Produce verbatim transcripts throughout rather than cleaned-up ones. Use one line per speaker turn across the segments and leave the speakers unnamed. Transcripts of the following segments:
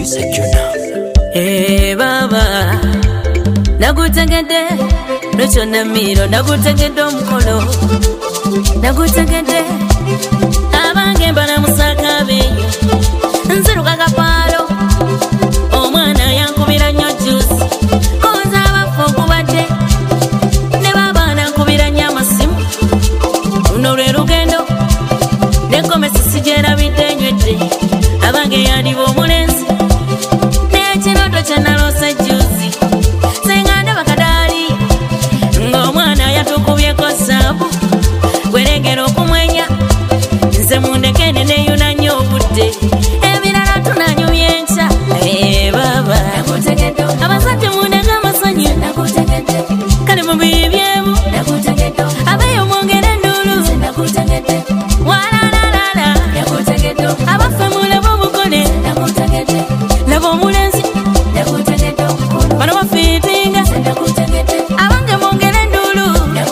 Sejuna.
Hey baba, nagutegede, lucho na miro, nagutegede omukolo, nagutegede, abange mbana musaka beyo, nziruka kapalo, omwana yankubira nnyo juice, koza abafo kubadde, ne baba nankubira nnyo amasimu, luno lwe lugendo, nenkome sisigyerabidde nywedde, abange yandiba omulenzi, n'ekinoto kye nalose juice, sengande bakadali, ng'omwana yatukubyeko saabu, gwerengera okumwenya, nze mundekende neyuna nnyo obudde, ebirala tunanyumya enkya, ee baba, abazadde mundeke amasanyu, kale mubibyemu, abeeyo mwongere enduulu, walalala, abaffe mulebe obugole, laba omulenzi, bano bafiitinga, abange mwongere enduulu,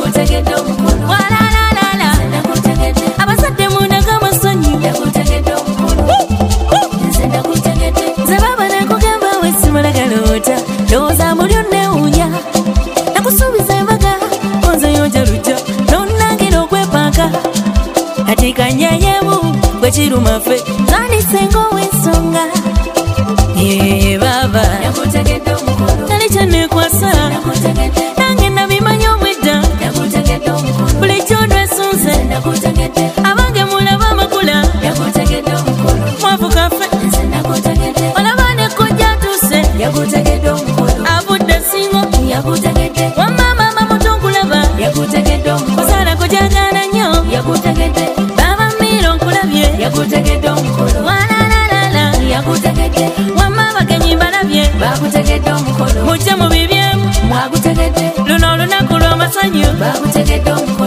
walalala, abazadde mundeke amasanyu, nze baba nakugamba wesimulagaloota, ndowooza mulyo newunya, nakusuubiza embaga, onzeyonja lujja, nonnangira okwepanka, kati kanyenyemu gwe kirumaffe, zandisenga ow'ensonga, ee baba, tali kyannekwasa, nange nabimanya omwedda, bulijjo ndwesunze, abange mulaba amakula, mwavu kaffe, olaba ne kojja atuuse, avudde singo, wamama mamutunkulaba, kusaalako gyagana nnyo, baba mmiro nkulabye, walalala, wamma abagenyi mbalabye, mujje mubibyemu, luno olunaku lw'amasanyu,